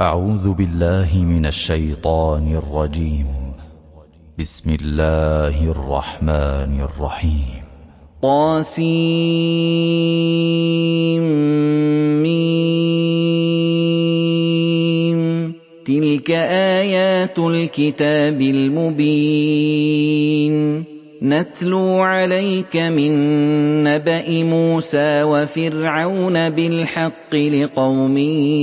أعوذ بالله من الشيطان الرجيم. بسم الله الرحمن الرحيم. طاسيم تلك آيات الكتاب المبين نتلو عليك من نبأ موسى وفرعون بالحق لقوم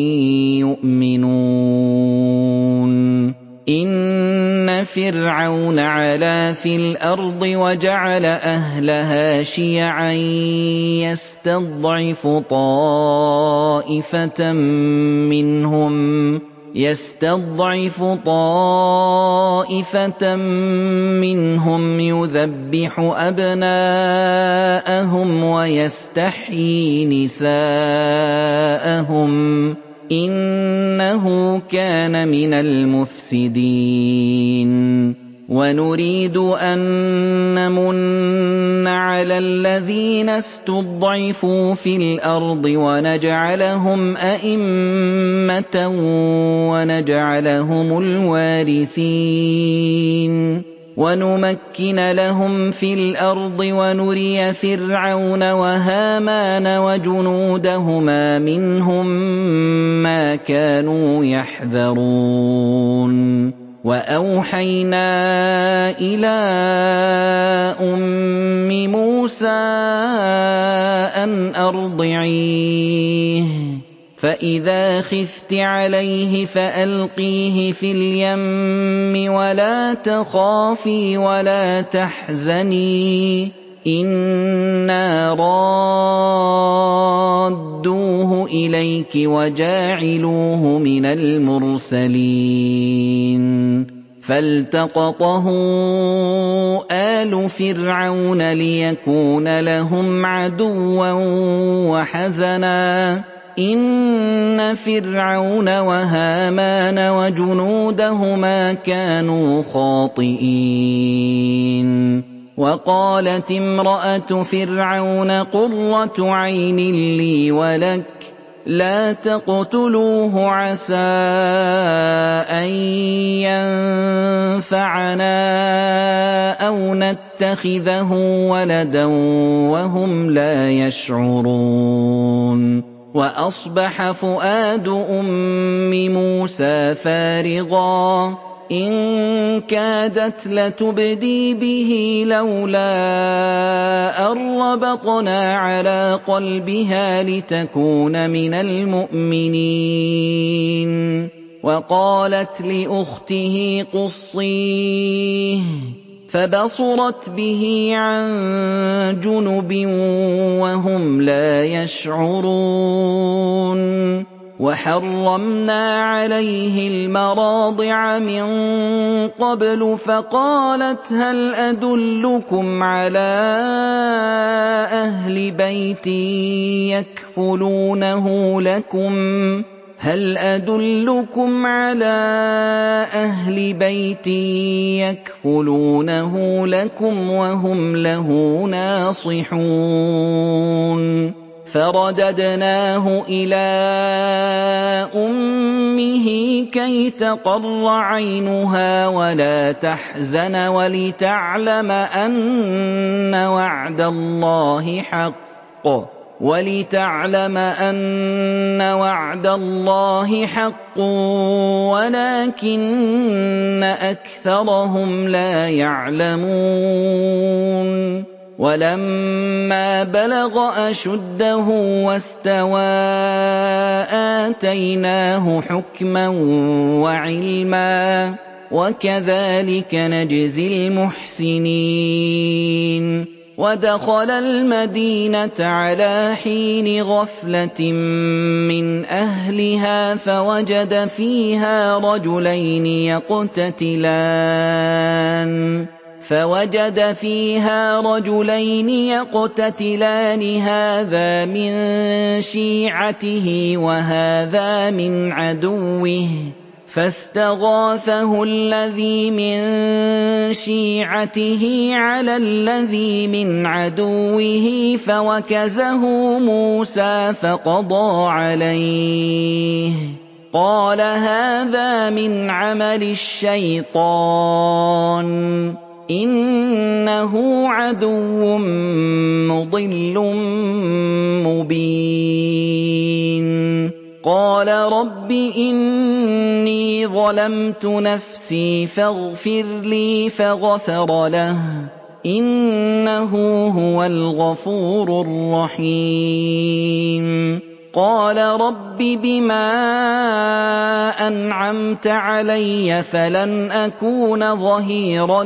يؤمنون. إن فرعون علا في الأرض وجعل أهلها شيعا يستضعف طائفة منهم يذبح أبناءهم ويستحيي نساءهم إنه كان من المفسدين. ونريد أن نمن على الذين استضعفوا في الأرض ونجعلهم أئمة ونجعلهم الوارثين ونمكن لهم في الأرض ونري فرعون وهامان وجنودهما منهم ما كانوا يحذرون. وأوحينا إلى أم موسى أن أرضعيه فإذا خفت عليه فألقيه في اليم ولا تخافي ولا تحزني إنا رادوه إليك وجاعلوه من المرسلين. فالتقطه آل فرعون ليكون لهم عدوا وحزنا إن فرعون وهامان وجنودهما كانوا خاطئين. وقالت امرأة فرعون قرة عين لي ولك لا تقتلوه عسى أن ينفعنا أو نتخذه ولدا وهم لا يشعرون. وأصبح فؤاد أم موسى فارغا إن كادت لتبدي به لولا أن ربطنا على قلبها لتكون من المؤمنين. وقالت لأخته قصيه فبصرت به عن جنب وهم لا يشعرون. وحرمنا عليه المراضع من قبل فقالت هل أدلكم على أهل بيت يكفلونه لكم وهم له ناصحون. فرددناه إلى أمه كي تقر عينها ولا تحزن ولتعلم أن وعد الله حق ولكن أكثرهم لا يعلمون. ولما بلغ أشده واستوى آتيناه حكما وعلما وكذلك نجزي المحسنين. ودخل المدينة على حين غفلة من أهلها فوجد فيها رجلين يقتتلان هذا من شيعته وهذا من عدوه فاستغاثه الذي من شيعته على الذي من عدوه فوكزه موسى فقضى عليه قَالَ هَٰذَا مِنْ عَمَلِ الشَّيْطَانِ ۖ إِنَّهُ عَدُوٌّ مُّضِلٌّ مُّبِينٌ قَالَ رَبِّ إِنِّي ظَلَمْتُ نَفْسِي فَاغْفِرْ لِي فَغَفَرَ لَهُ ۚ إِنَّهُ هُوَ الْغَفُورُ الرَّحِيمُ قَالَ رَبِّ بِمَا أَنْعَمْتَ عَلَيَّ فَلَنْ أَكُونَ ظَهِيرًا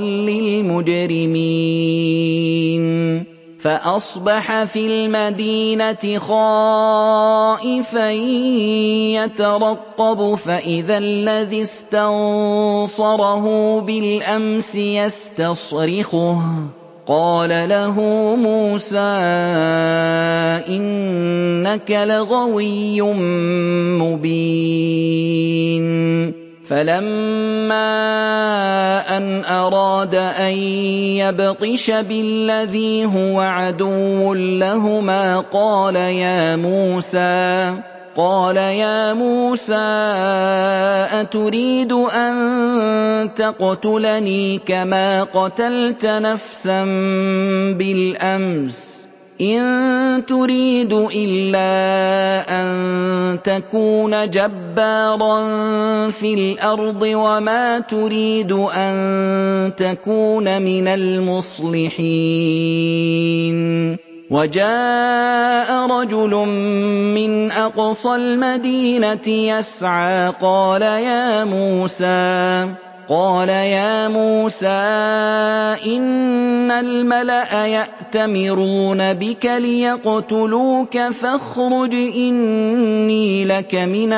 لِّلْمُجْرِمِينَ فَأَصْبَحَ فِي الْمَدِينَةِ خَائِفًا يَتَرَقَّبُ فَإِذَا الَّذِي اسْتَنصَرَهُ بِالْأَمْسِ يَسْتَصْرِخُهُ قَالَ لَهُ مُوسَىٰ إِنَّكَ لَغَوِيٌّ مُّبِينٌ فَلَمَّا أَنْ أَرَادَ أَن يَبْطِشَ بِالَّذِي هُوَ عَدُوٌّ لَّهُمَا قَالَ يَا مُوسَىٰ أَتُرِيدُ أَن تَقْتُلَنِي كَمَا قَتَلْتَ نَفْسًا بِالْأَمْسِ ۖ إِن تُرِيدُ إِلَّا أَن تَكُونَ جَبَّارًا فِي الْأَرْضِ وَمَا تُرِيدُ أَن تَكُونَ مِنَ الْمُصْلِحِينَ وَجَاءَ رَجُلٌ مِّنْ أَقْصَى الْمَدِينَةِ يَسْعَىٰ قَالَ يَا مُوسَىٰ إِنَّ الْمَلَأَ يَأْتَمِرُونَ بِكَ لِيَقْتُلُوكَ فَاخْرُجْ إِنِّي لَكَ مِنَ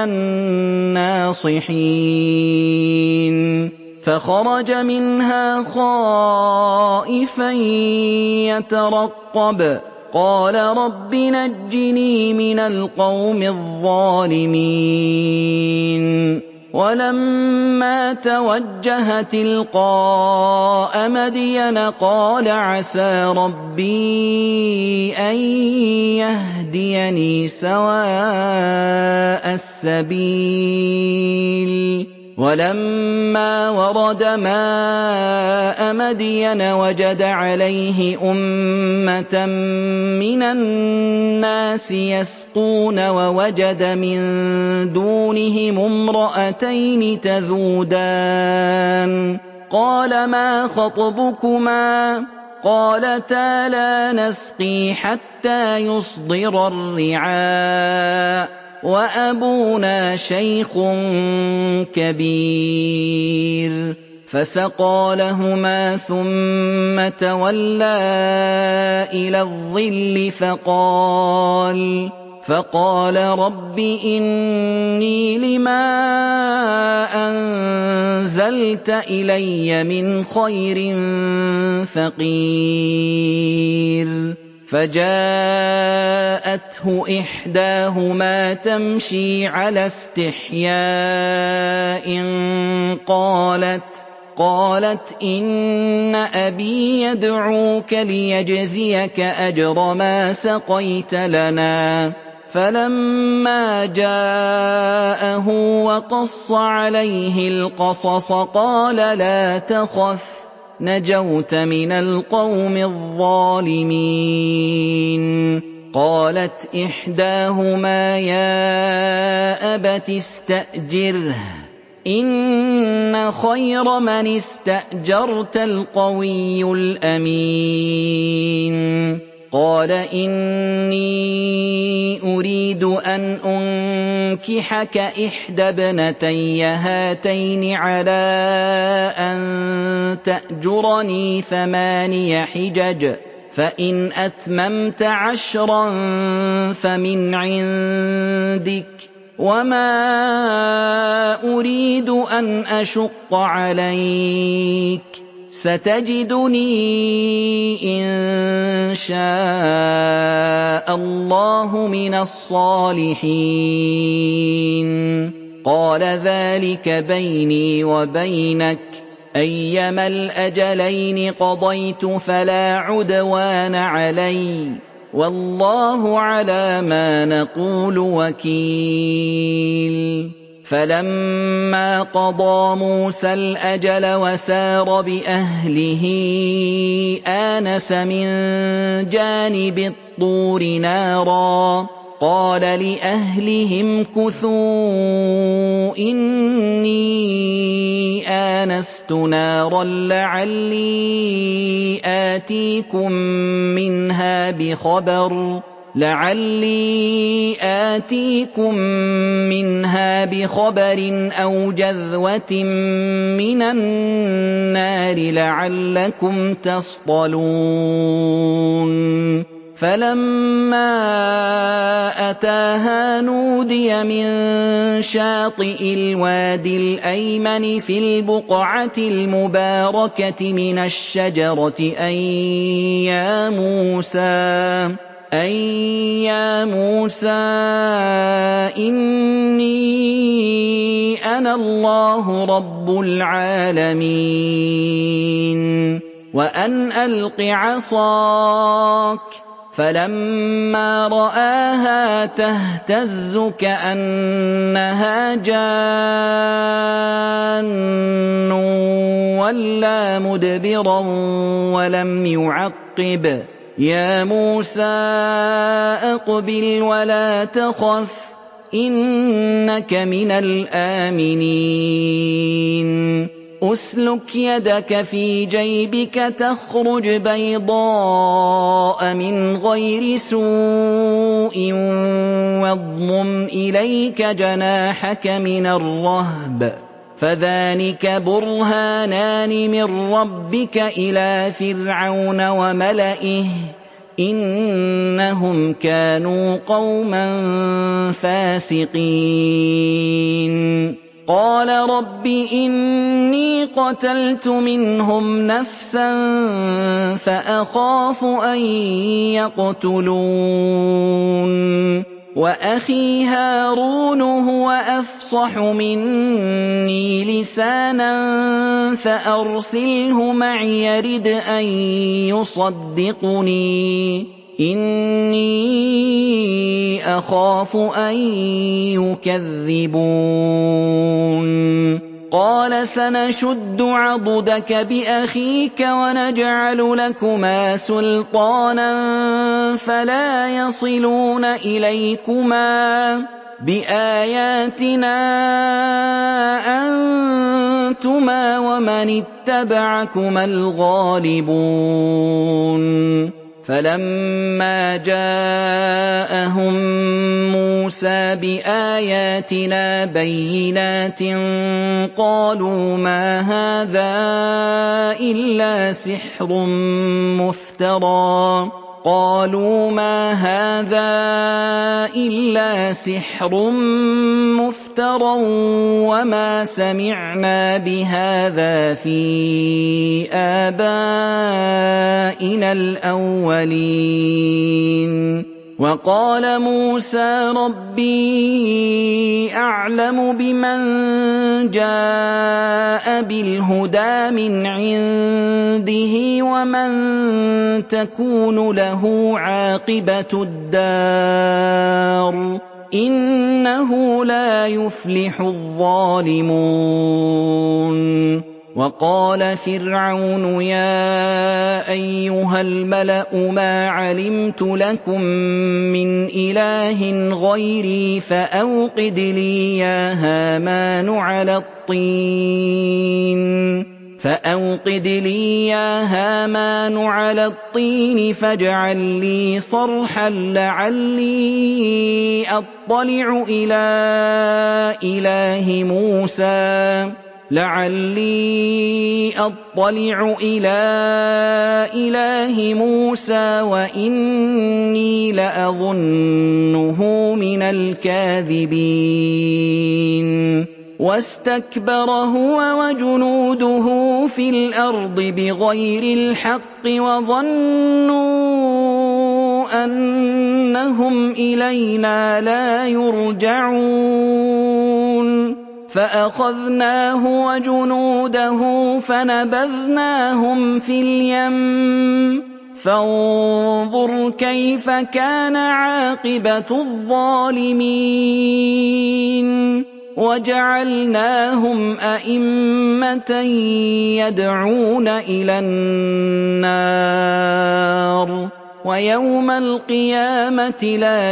النَّاصِحِينَ فَخَرَجَ مِنْهَا خَائِفًا يَتَرَقَّبُ قَالَ رَبِّ نَجِّنِي مِنَ الْقَوْمِ الظَّالِمِينَ وَلَمَّا تَوَجَّهَ تِلْقَاءَ مَدْيَنَ قَالَ عَسَىٰ رَبِّي أَن يَهْدِيَنِي سَوَاءَ السَّبِيلِ وَلَمَّا وَرَدَ مَاءَ مَدْيَنَ وَجَدَ عَلَيْهِ أُمَّةً مِّنَ النَّاسِ يَسْقُونَ وَوَجَدَ مِن دُونِهِمُ امْرَأَتَيْنِ تَذُودَانِ قَالَ مَا خَطْبُكُمَا ۖ قَالَتَا لَا نَسْقِي حَتَّىٰ يُصْدِرَ الرِّعَاءُ وَأَبُونَا شَيْخٌ كَبِيرٌ فَسَقَىٰ لَهُمَا ثُمَّ تَوَلَّىٰ إِلَى الظِّلِّ فَقَالَ رَبِّ إِنِّي لِمَا أَنزَلْتَ إِلَيَّ مِنْ خَيْرٍ فَقِيرٌ فَجَاءَتْهُ إِحْدَاهُمَا تَمْشِي عَلَى اسْتِحْيَاءٍ قَالَتْ إِنَّ أَبِي يَدْعُوكَ لِيَجْزِيَكَ أَجْرَ مَا سَقَيْتَ لَنَا فَلَمَّا جَاءَهُ وَقَصَّ عَلَيْهِ الْقَصَصَ قَالَ لَا تَخَفْ نَجَوْتَ مِنَ الْقَوْمِ الظَّالِمِينَ قَالَتْ إِحْدَاهُمَا يَا أَبَتِ اسْتَأْجِرْهُ إِنَّ خَيْرَ مَنِ اسْتَأْجَرْتَ الْقَوِيُّ الْأَمِينُ قَالَ إِنِّي أُرِيدُ أَنْ أُنكِحَكَ إِحْدَى ابْنَتَيَّ هَاتَيْنِ عَلَىٰ أَن تَأْجُرَنِي 8 حِجَجٍ ۖ فَإِنْ أَتْمَمْتَ 10 فَمِنْ عِندِكَ ۖ وَمَا أُرِيدُ أَنْ أَشُقَّ عَلَيْكَ ۚ سَتَجِدُنِي إِن شَاءَ اللَّهُ مِنَ الصَّالِحِينَ قَالَ ذَٰلِكَ بَيْنِي وَبَيْنَكَ ۖ أَيَّمَا الْأَجَلَيْنِ قَضَيْتُ فَلَا عُدْوَانَ عَلَيَّ ۖ وَاللَّهُ عَلَىٰ مَا نَقُولُ وَكِيلٌ فَلَمَّا قَضَىٰ مُوسَى الْأَجَلَ وَسَارَ بِأَهْلِهِ آنَسَ مِن جَانِبِ الطُّورِ نَارًا قَالَ لِأَهْلِهِ امْكُثُوا إِنِّي آنَسْتُ نَارًا لَّعَلِّي آتِيكُم مِّنْهَا بِخَبَرٍ أَوْ جَذْوَةٍ مِّنَ النَّارِ لَعَلَّكُمْ تَصْطَلُونَ فَلَمَّا أَتَاهَا نُودِيَ مِن شَاطِئِ الْوَادِ الْأَيْمَنِ فِي الْبُقْعَةِ الْمُبَارَكَةِ مِنَ الشَّجَرَةِ أَن يَا مُوسَىٰ إِنِّي أَنَا اللَّهُ رَبُّ الْعَالَمِينَ وَأَنْ أَلْقِ عَصَاكَ فَلَمَّا رَآهَا تَهْتَزُّ كَأَنَّهَا جَانٌّ وَلَّىٰ مُدْبِرًا وَلَمْ يُعَقِّبْ يَا مُوسَىٰ أَقْبِلْ وَلَا تَخَفْ إِنَّكَ مِنَ الْآمِنِينَ أُسْلُكْ يَدَكَ فِي جَيْبِكَ تَخْرُجْ بَيْضَاءَ مِنْ غَيْرِ سُوءٍ وَاضْمُمْ إِلَيْكَ جَنَاحَكَ مِنَ الرَّهْبِ فَذَانِكَ بُرْهَانَانِ مِن رَّبِّكَ إِلَىٰ فِرْعَوْنَ وَمَلَئِهِ إِنَّهُمْ كَانُوا قَوْمًا فَاسِقِينَ قَالَ رَبِّ إِنِّي قَتَلْتُ مِنْهُمْ نَفْسًا فَأَخَافُ أَن يَقْتُلُونِ وَأَخِي هَارُونُ هُوَ أَفْصَحُ مِنِّي لِسَانًا فَأَرْسِلْهُ مَعِيَ يَرِدْ أَن يُصَدِّقُنِي إِنِّي أَخَافُ أَن يُكَذِّبُونِ قَالَ سَنَشُدُّ عَضُدَكَ بِأَخِيكَ وَنَجْعَلُ لَكُمَا سُلْطَانًا فَلَا يَصِلُونَ إِلَيْكُمَا بِآيَاتِنَا أَنتُمَا وَمَنِ اتَّبَعَكُمَا الْغَالِبُونَ فَلَمَّا جَاءَهُم مُّوسَىٰ بِآيَاتِنَا بَيِّنَاتٍ قَالُوا مَا هَٰذَا إِلَّا سِحْرٌ مُّفْتَرًى وَمَا سَمِعْنَا بِهَٰذَا فِي آبَائِنَا الْأَوَّلِينَ وَقَالَ مُوسَىٰ رَبِّي أَعْلَمُ بِمَن جَاءَ بِالْهُدَىٰ مِنْ عِندِهِ وَمَن تَكُونُ لَهُ عَاقِبَةُ الدَّارِ ۖ إِنَّهُ لَا يُفْلِحُ الظَّالِمُونَ وَقَالَ فِرْعَوْنُ يَا أَيُّهَا الْمَلَأُ مَا عَلِمْتُ لَكُم مِّنْ إِلَٰهٍ غَيْرِي فَأَوْقِدْ لِي يَا هَامَانُ عَلَى الطِّينِ فَاجْعَل لِّي صَرْحًا لَّعَلِّي أَطَّلِعُ إِلَىٰ إِلَٰهِ مُوسَىٰ وَإِنِّي لَأَظُنُّهُ مِنَ الْكَاذِبِينَ وَاسْتَكْبَرَ هُوَ وَجُنُودُهُ فِي الْأَرْضِ بِغَيْرِ الْحَقِّ وَظَنُّوا أَنَّهُمْ إِلَيْنَا لَا يُرْجَعُونَ فَأَخَذْنَاهُ وَجُنُودَهُ فَنَبَذْنَاهُمْ فِي الْيَمِّ فَانظُرْ كَيْفَ كَانَ عَاقِبَةُ الظَّالِمِينَ وَجَعَلْنَاهُمْ أَئِمَّةً يَدْعُونَ إِلَى النَّارِ وَيَوْمَ الْقِيَامَةِ لَا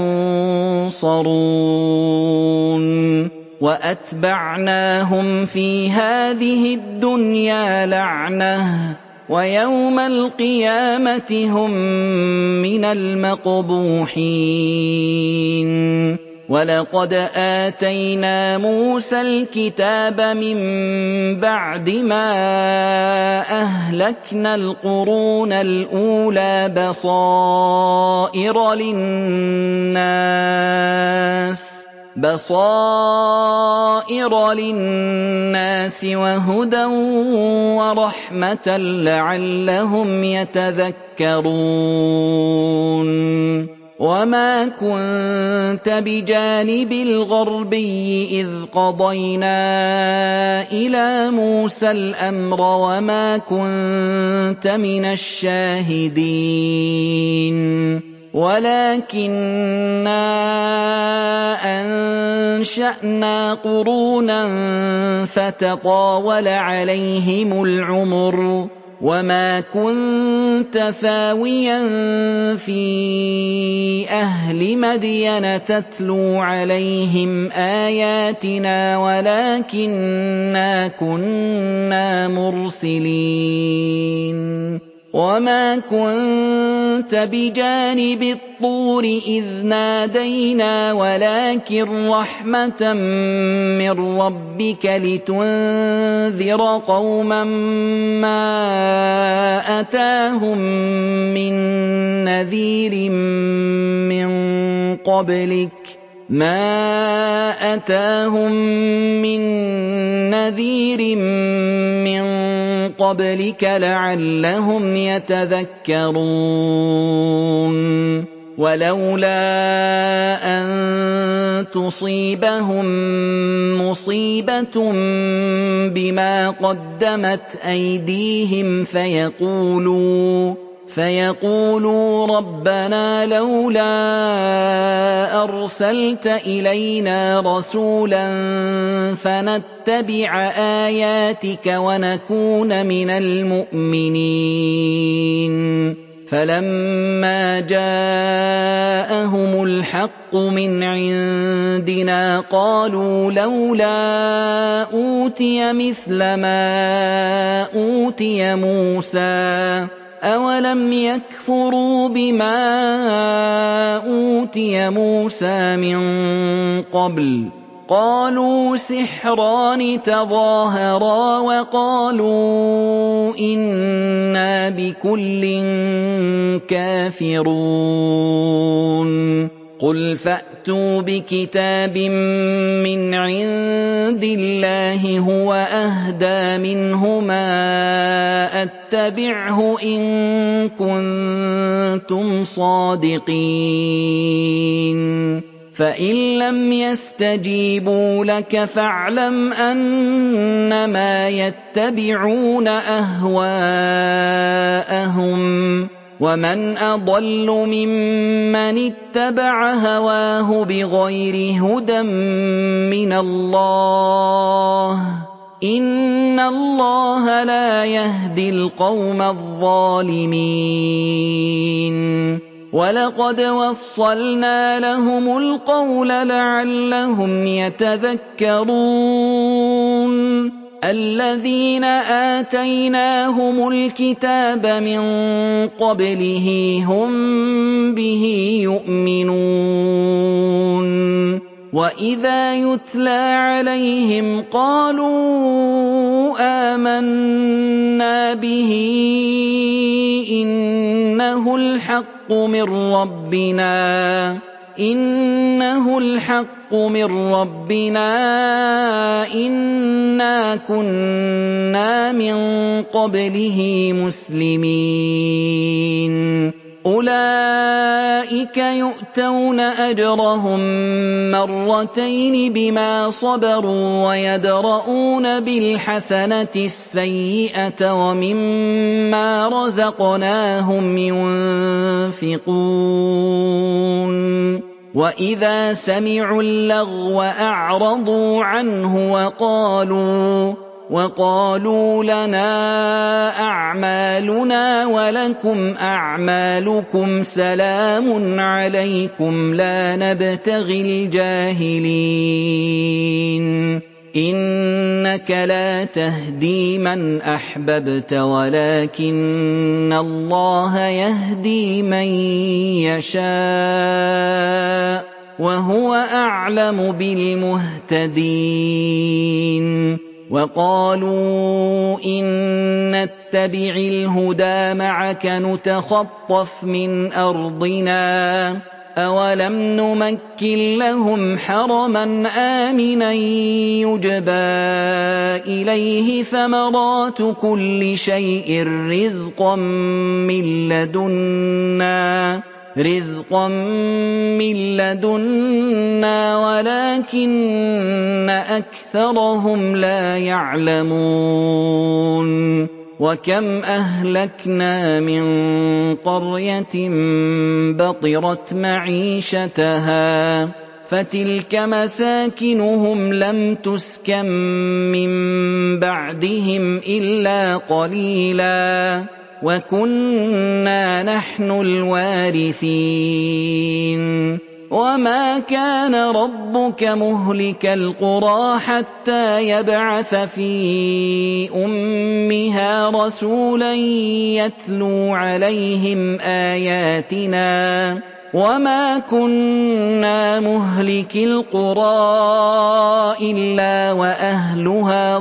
يُنصَرُونَ وَأَتْبَعْنَاهُمْ فِي هَٰذِهِ الدُّنْيَا لَعْنَةً وَيَوْمَ الْقِيَامَةِ هُم مِّنَ الْمَقْبُوحِينَ وَلَقَدْ آتَيْنَا مُوسَى الْكِتَابَ مِن بَعْدِ مَا أَهْلَكْنَا الْقُرُونَ الْأُولَىٰ بَصَائِرَ لِلنَّاسِ وَهُدًى وَرَحْمَةً لَّعَلَّهُمْ يَتَذَكَّرُونَ وَمَا كُنتَ بِجَانِبِ الْغَرْبِيِّ إِذْ قَضَيْنَا إِلَىٰ مُوسَى الْأَمْرَ وَمَا كُنتَ مِنَ الشَّاهِدِينَ وَلَٰكِنَّا أَنشَأْنَا قُرُونًا فَتَطَاوَلَ عَلَيْهِمُ الْعُمُرُ وَمَا كُنتَ ثَاوِيًا فِي أَهْلِ مَدْيَنَ تَتْلُو عَلَيْهِمْ آيَاتِنَا وَلَٰكِنَّا كُنَّا مُرْسِلِينَ وَمَا كُنتَ بِجَانِبِ الطُّورِ إِذْ نَادَيْنَا وَلَٰكِن رَّحْمَةً مِّن رَّبِّكَ لِتُنذِرَ قَوْمًا مَّا أَتَاهُم مِّن نَّذِيرٍ مِّن قَبْلِكَ لَعَلَّهُمْ يَتَذَكَّرُونَ وَلَوْلَا أَن تُصِيبَهُم مُّصِيبَةٌ بِمَا قَدَّمَتْ أَيْدِيهِمْ فيقولوا رَبَّنَا لَوْلَا أَرْسَلْتَ إِلَيْنَا رَسُولًا فَنَتَّبِعَ آيَاتِكَ وَنَكُونَ مِنَ الْمُؤْمِنِينَ فَلَمَّا جَاءَهُمُ الْحَقُّ مِنْ عِندِنَا قَالُوا لَوْلَا أُوتِيَ مِثْلَ مَا أُوتِيَ مُوسَىٰ أَوَلَمْ يَكْفُرُوا بِمَا أُوتِيَ مُوسَىٰ مِن قَبْلُ ۖ قَالُوا سِحْرَانِ تَظَاهَرَا وَقَالُوا إِنَّا بِكُلٍّ كَافِرُونَ قُلْ فَأْتُوا بِكِتَابٍ مِّنْ عِندِ اللَّهِ هُوَ أَهْدَىٰ مِنْهُمَا أَتَّبِعْهُ إِن كُنتُمْ صَادِقِينَ فَإِن لَّمْ يَسْتَجِيبُوا لَكَ فَاعْلَمْ أَنَّمَا يَتَّبِعُونَ أَهْوَاءَهُمْ ۚ وَمَنْ أَضَلُّ مِمَّنِ اتَّبَعَ هَوَاهُ بِغَيْرِ هُدًى مِّنَ اللَّهِ ۚ إِنَّ اللَّهَ لَا يَهْدِي الْقَوْمَ الظَّالِمِينَ وَلَقَدْ وَصَّلْنَا لَهُمُ الْقَوْلَ لَعَلَّهُمْ يَتَذَكَّرُونَ الَّذِينَ آتَيْنَاهُمُ الْكِتَابَ مِن قَبْلِهِ هُم بِهِ يُؤْمِنُونَ وَإِذَا يُتْلَىٰ عَلَيْهِمْ قَالُوا آمَنَّا بِهِ إِنَّهُ الْحَقُّ مِن رَّبِّنَا إِنَّا كُنَّا مِن قَبْلِهِ مُسْلِمِينَ أُولَٰئِكَ يُؤْتَوْنَ أَجْرَهُم مَّرَّتَيْنِ بِمَا صَبَرُوا وَيَدْرَءُونَ بِالْحَسَنَةِ السَّيِّئَةَ وَمِمَّا رَزَقْنَاهُمْ يُنفِقُونَ وَإِذَا سَمِعُوا اللَّغْوَ أَعْرَضُوا عَنْهُ وَقَالُوا لَنَا أَعْمَالُنَا وَلَكُمْ أَعْمَالُكُمْ سَلَامٌ عَلَيْكُمْ لَا نَبْتَغِي الْجَاهِلِينَ إِنَّكَ لَا تَهْدِي مَنْ أَحْبَبْتَ وَلَكِنَّ اللَّهَ يَهْدِي مَن يَشَاءُ وَهُوَ أَعْلَمُ بِالْمُهْتَدِينَ وَقَالُوا إِن نَّتَّبِعِ الْهُدَىٰ مَعَكَ نُتَخَطَّفْ مِنْ أَرْضِنَا أَوَلَمْ نُمَكِّن لَّهُمْ حَرَمًا آمِنًا يُجْبَىٰ إِلَيْهِ ثَمَرَاتُ كُلِّ شَيْءٍ رِّزْقًا مِّن لَّدُنَّا وَلَٰكِنَّ أَكْثَرَهُمْ لَا يَعْلَمُونَ وَكَمْ أَهْلَكْنَا مِن قَرْيَةٍ بَطِرَتْ مَعِيشَتَهَا فَتِلْكَ مَسَاكِنُهُمْ لَمْ تُسْكَن مِّن بَعْدِهِمْ إِلَّا قَلِيلًا وَكُنَّا نَحْنُ الْوَارِثِينَ وَمَا كَانَ رَبُّكَ مُهْلِكَ الْقُرَىٰ حَتَّىٰ يَبْعَثَ فِي أُمِّهَا رَسُولًا يَتْلُو عَلَيْهِمْ آيَاتِنَا وَمَا كُنَّا مُهْلِكِي الْقُرَىٰ إِلَّا وَأَهْلُهَا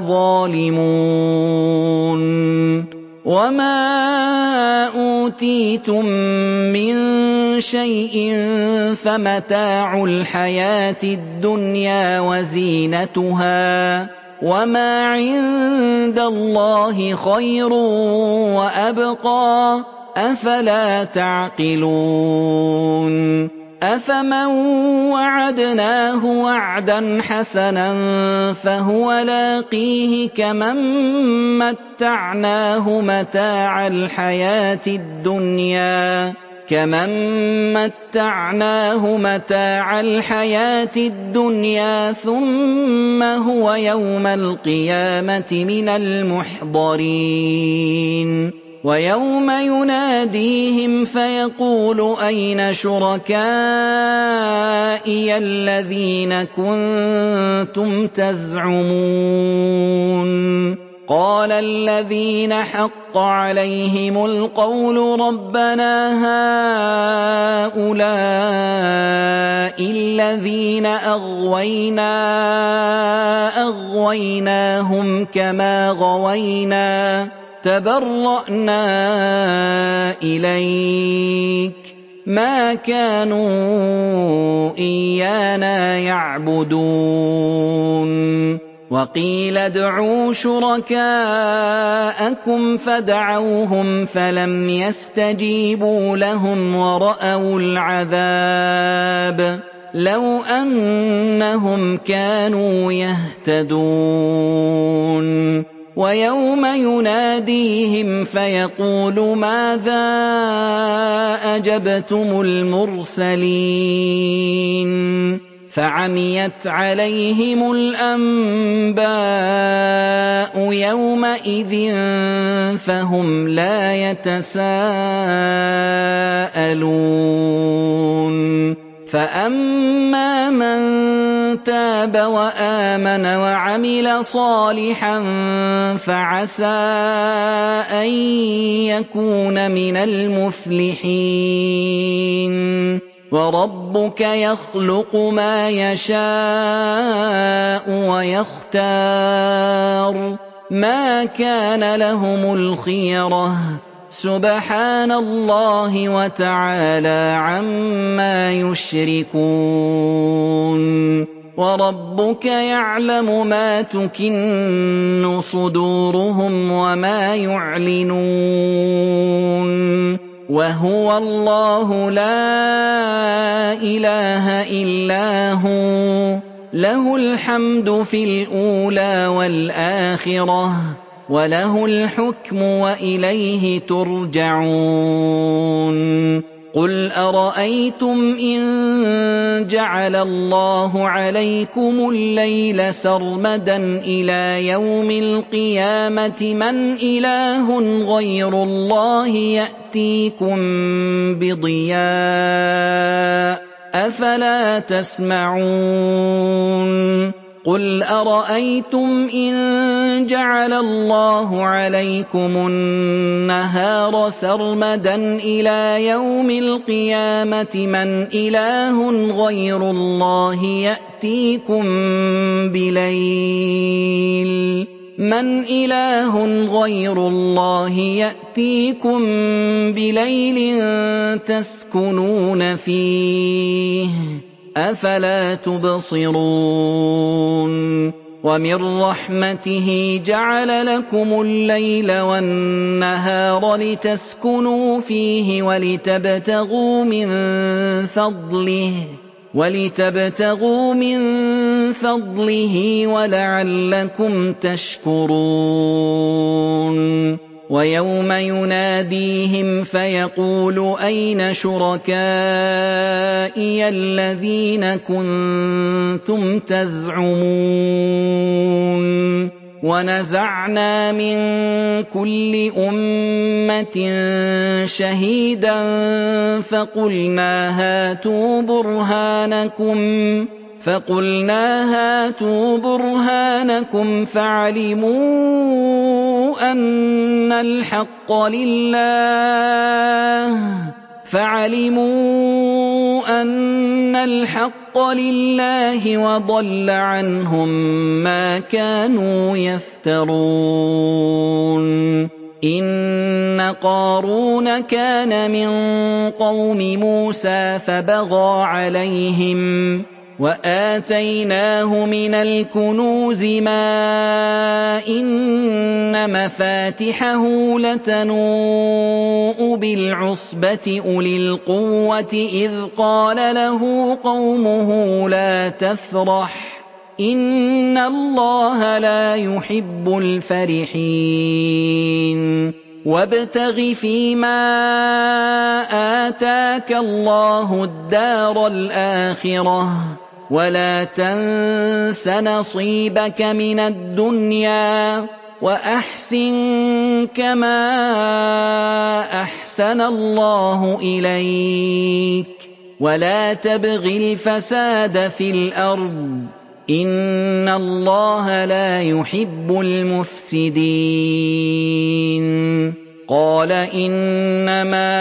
ظَالِمُونَ وَمَا أُوتِيتُم مِّن شَيْءٍ فَمَتَاعُ الْحَيَاةِ الدُّنْيَا وَزِينَتُهَا وَمَا عِندَ اللَّهِ خَيْرٌ وَأَبْقَىٰ ۚ أَفَلَا تَعْقِلُونَ أَفَمَن وَعَدْنَاهُ وَعْدًا حَسَنًا فَهُوَ لَاقِيهِ كَمَن مَّتَّعْنَاهُ مَتَاعَ الْحَيَاةِ الدُّنْيَا ثُمَّ هُوَ يَوْمَ الْقِيَامَةِ مِنَ الْمُحْضَرِينَ وَيَوْمَ يُنَادِيهِمْ فَيَقُولُ أَيْنَ شُرَكَائِيَ الَّذِينَ كُنتُمْ تَزْعُمُونَ قَالَ الَّذِينَ حَقَّ عَلَيْهِمُ الْقَوْلُ رَبَّنَا هَٰؤُلَاءِ الَّذِينَ أَغْوَيْنَاهُمْ كَمَا غَوَيْنَا تَبَرَّأْنَا إِلَيْكَ مَا كَانُوا إِيَّانَا يَعْبُدُونَ وَقِيلَ ادْعُوا شُرَكَاءَكُمْ فَدَعَوْهُمْ فَلَمْ يَسْتَجِيبُوا لَهُمْ وَرَأَوُا الْعَذَابَ لَوْ أَنَّهُمْ كَانُوا يَهْتَدُونَ وَيَوْمَ يُنَادِيهِمْ فَيَقُولُ مَاذَا أَجَبْتُمُ الْمُرْسَلِينَ فَعَمِيَتْ عَلَيْهِمُ الْأَنبَاءُ يَوْمَئِذٍ فَهُمْ لَا يَتَسَاءَلُونَ فَأَمَّا مَن تَابَ وَآمَنَ وَعَمِلَ صَالِحًا فَعَسَىٰ أَن يَكُونَ مِنَ الْمُفْلِحِينَ وَرَبُّكَ يَخْلُقُ مَا يَشَاءُ وَيَخْتَارُ مَا كَانَ لَهُمُ الْخِيَرَةُ سُبْحَانَ اللَّهِ وَتَعَالَىٰ عَمَّا يُشْرِكُونَ وَرَبُّكَ يَعْلَمُ مَا تُكِنُّ صُدُورُهُمْ وَمَا يُعْلِنُونَ وَهُوَ اللَّهُ لَا إِلَٰهَ إِلَّا هُوَ لَهُ الْحَمْدُ فِي الْأُولَىٰ وَالْآخِرَةِ وَلَهُ الْحُكْمُ وَإِلَيْهِ تُرْجَعُونَ قُلْ أَرَأَيْتُمْ إِن جَعَلَ اللَّهُ عَلَيْكُمُ اللَّيْلَ سَرْمَدًا إِلَىٰ يَوْمِ الْقِيَامَةِ مَنْ إِلَٰهٌ غَيْرُ اللَّهِ يَأْتِيكُم بِضِيَاءٍ ۖ أَفَلَا تَسْمَعُونَ قُلْ أَرَأَيْتُمْ إِن جَعَلَ اللَّهُ عَلَيْكُمُ النَّهَارَ سَرْمَدًا إِلَىٰ يَوْمِ الْقِيَامَةِ مَنْ إِلَٰهٌ غَيْرُ اللَّهِ يَأْتِيكُم بِلَيْلٍ تَسْكُنُونَ فِيهِ ۖ أَفَلَا تُبْصِرُونَ وَمِن رَّحْمَتِهِ جَعَلَ لَكُمُ اللَّيْلَ وَالنَّهَارَ لِتَسْكُنُوا فِيهِ وَلِتَبْتَغُوا مِن فَضْلِهِ وَلَعَلَّكُمْ تَشْكُرُونَ وَيَوْمَ يُنَادِيهِمْ فَيَقُولُ أَيْنَ شُرَكَائِيَ الَّذِينَ كُنتُمْ تَزْعُمُونَ وَنَزَعْنَا مِن كُلِّ أُمَّةٍ شَهِيدًا فَقُلْنَا هَاتُوا بُرْهَانَكُمْ فَعَلِمُوا أَنَّ الْحَقَّ لِلَّهِ وَضَلَّ عَنْهُم مَّا كَانُوا يَفْتَرُونَ إِنَّ قَارُونَ كَانَ مِن قَوْمِ مُوسَىٰ فَبَغَىٰ عَلَيْهِمْ وَآتَيْنَاهُ مِنَ الْكُنُوزِ مَا إِنَّ مَفَاتِحَهُ لَتَنُوءُ بِالْعُصْبَةِ أُولِي الْقُوَّةِ إِذْ قَالَ لَهُ قَوْمُهُ لَا تَفْرَحْ إِنَّ اللَّهَ لَا يُحِبُّ الْفَرِحِينَ وَابْتَغِ فِيمَا آتَاكَ اللَّهُ الدَّارَ الْآخِرَةَ وَلَا تَنسَ نَصِيبَكَ مِنَ الدُّنْيَا وَأَحْسِن كَمَا أَحْسَنَ اللَّهُ إِلَيْكَ وَلَا تَبْغِ الْفَسَادَ فِي الْأَرْضِ ۖ إِنَّ اللَّهَ لَا يُحِبُّ الْمُفْسِدِينَ قَالَ إِنَّمَا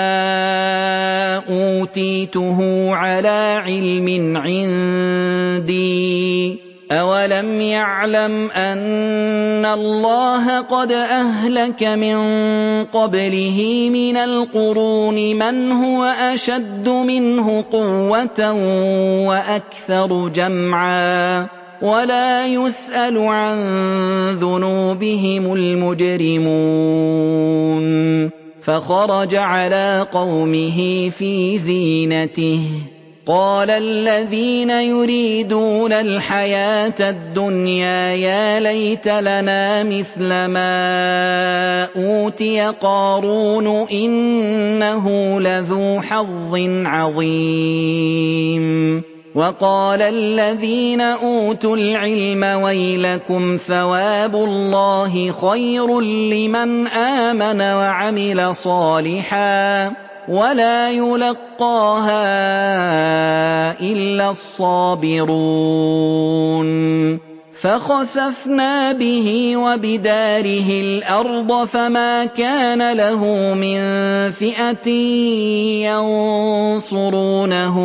أُوتِيتُهُ عَلَىٰ عِلْمٍ عِندِي ۚ أَوَلَمْ يَعْلَمْ أَنَّ اللَّهَ قَدْ أَهْلَكَ مِن قَبْلِهِ مِنَ الْقُرُونِ مَنْ هُوَ أَشَدُّ مِنْهُ قُوَّةً وَأَكْثَرُ جَمْعًا وَلَا يُسْأَلُ عَن ذُنُوبِهِمُ الْمُجْرِمُونَ فَخَرَجَ عَلَىٰ قَوْمِهِ فِي زِينَتِهِ قَالَ الَّذِينَ يُرِيدُونَ الْحَيَاةَ الدُّنْيَا يَا لَيْتَ لَنَا مِثْلَ مَا أُوتِيَ قَارُونُ إِنَّهُ لَذُو حَظٍّ عَظِيمٍ وَقَالَ الَّذِينَ أُوتُوا الْعِلْمَ وَيْلَكُمْ ثَوَابُ اللَّهِ خَيْرٌ لِّمَنْ آمَنَ وَعَمِلَ صَالِحًا وَلَا يُلَقَّاهَا إِلَّا الصَّابِرُونَ فَخَسَفْنَا بِهِ وَبِدَارِهِ الْأَرْضَ فَمَا كَانَ لَهُ مِن فِئَةٍ يَنصُرُونَهُ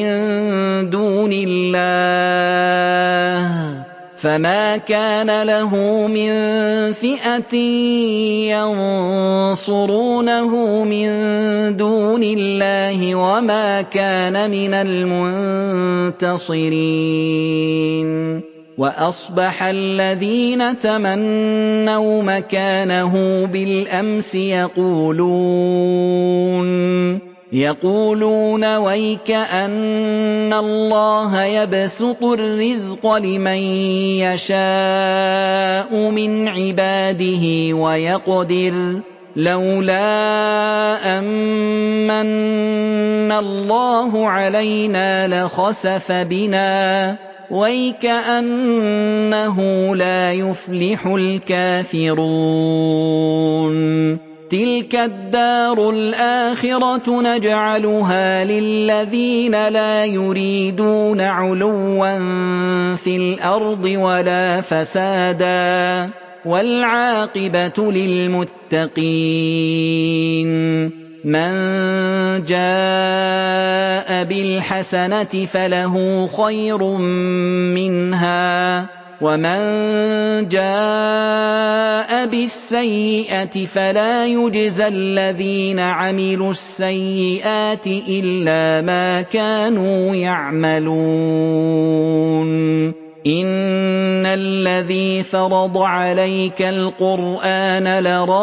مِن دُونِ اللَّهِ وَمَا كَانَ مِنَ الْمُنتَصِرِينَ وَأَصْبَحَ الَّذِينَ تَمَنَّوْا مَكَانَهُ بِالْأَمْسِ يَقُولُونَ وَيْكَأَنَّ اللَّهَ يَبْسُطُ الرِّزْقَ لِمَن يَشَاءُ مِنْ عِبَادِهِ لَوْلَا أَن مَّنَّ اللَّهُ عَلَيْنَا لَخَسَفَ بِنَا وَيْكَأَنَّهُ لَا يُفْلِحُ الْكَافِرُونَ تِلْكَ الدَّارُ الْآخِرَةُ نَجْعَلُهَا لِلَّذِينَ لَا يُرِيدُونَ عُلُوًّا فِي الْأَرْضِ وَلَا فَسَادًا ۚ وَالْعَاقِبَةُ لِلْمُتَّقِينَ مَن جَاءَ بِالْحَسَنَةِ فَلَهُ خَيْرٌ مِّنْهَا وَمَن جَاءَ بِالسَّيِّئَةِ فَلَا يُجْزَى الَّذِينَ عَمِلُوا السَّيِّئَاتِ إِلَّا مَا كَانُوا يَعْمَلُونَ إِنَّ الَّذِي فَرَضَ عَلَيْكَ الْقُرْآنَ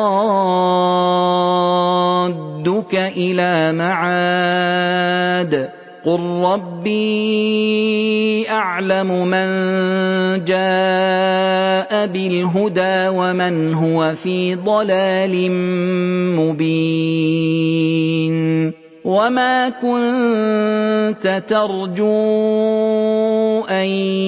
لَرَادُّكَ إِلَىٰ مَعَادٍ قُل رَّبِّي أَعْلَمُ مَن جَاءَ بِالْهُدَىٰ وَمَنْ هُوَ فِي ضَلَالٍ مُّبِينٍ وَمَا كُنتَ تَرْجُو أَن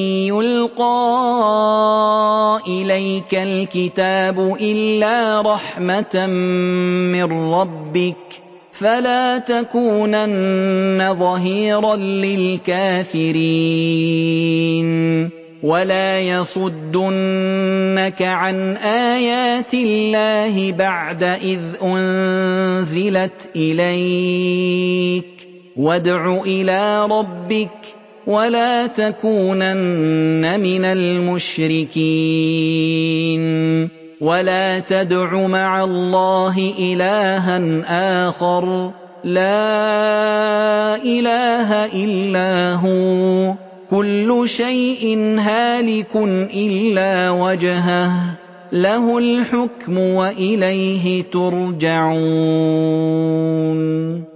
يُلْقَىٰ إِلَيْكَ الْكِتَابُ إِلَّا رَحْمَةً مِّن رَّبِّكَ فَلَا تَكُونَنَّ ظَهِيرًا لِّلْكَافِرِينَ وَلَا يَصُدُّنَّكَ عَنْ آيَاتِ اللَّهِ بَعْدَ إِذْ أُنزِلَتْ إِلَيْكَ وَادْعُ إِلَىٰ رَبِّكَ وَلَا تَكُونَنَّ مِنَ الْمُشْرِكِينَ وَلَا تَدْعُ مَعَ اللَّهِ إِلَٰهًا آخَرَ لَا إِلَٰهَ إِلَّا هُوَ كُلُّ شَيْءٍ هَالِكٌ إِلَّا وَجْهَهُ لَهُ الْحُكْمُ وَإِلَيْهِ تُرْجَعُونَ